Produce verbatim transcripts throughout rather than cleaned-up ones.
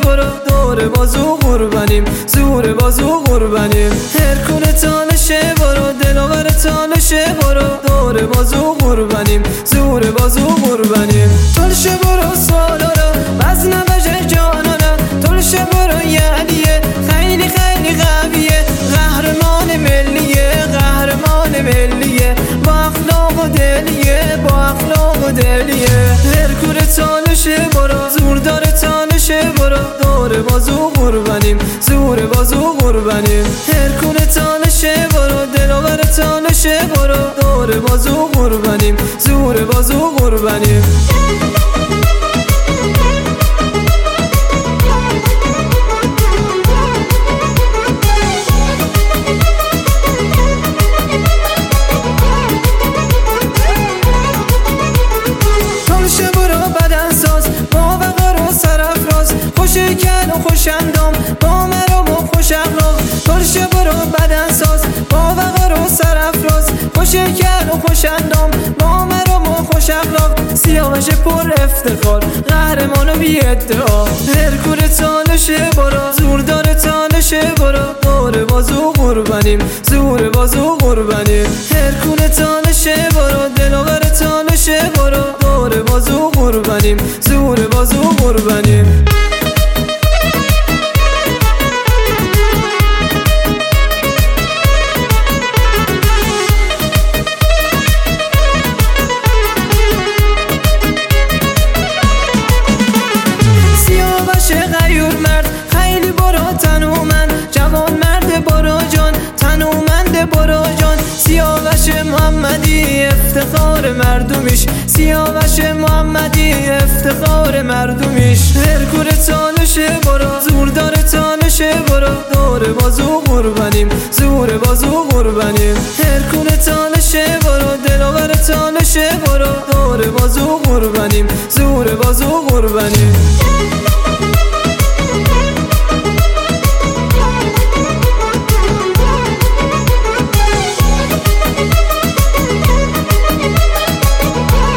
برو دور بازو قربانیم زور بازو قربانیم هرکونه تانشه برو دلاور تانشه برو دور بازو قربانیم زور بازو قربانیم تلشه برو سالارا وزن بجه جانانا تلشه برو یعلیه خیلی خیلی قویه قهرمان ملیه قهرمان ملیه با اخلاق و دلیه با اخلاق و دلیه هرکونه تانشه برو زور داره تانشه برو دور بازو قربانیم زور بازو قربانیم هرکونه تانشه برو دلاور تانشه برو دور بازو قربانیم زور بازو قربانیم خوشکن و خوشندام با مرام و خوش اخلاق ترشه برو بدن ساز با وقار و سرافراز خوشکن و خوشندام با مرام و خوش اخلاق سیاوش پر افتخار قهرمان و بی ادعا هرکونه تانشه برو زور داره تانشه برو دور بازو قربانیم زور بازو قربانیم هرکونه تانشه برو دلاور تانشه برو دور بازو قربانیم زور بازو قربانیم غیور مرد خیلی برو تنومند جوان مرد برو جان تنومند برو جان سیاوش محمدی افتخار مردمیش سیاوش محمدی افتخار مردمیش هرکونه تانشه برو زور داره تانشه برو دور بازو قربانیم زور بازو قربانیم هرکونه تانشه برو دلاور تانشه برو دور بازو قربانیم زور بازو قربانیم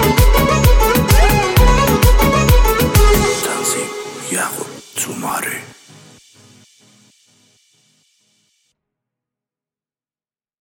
Yahoo, tomorrow.